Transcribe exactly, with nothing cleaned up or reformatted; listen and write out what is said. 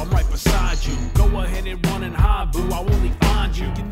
right beside you. Go ahead and run and hide, boo, I'll only find you. You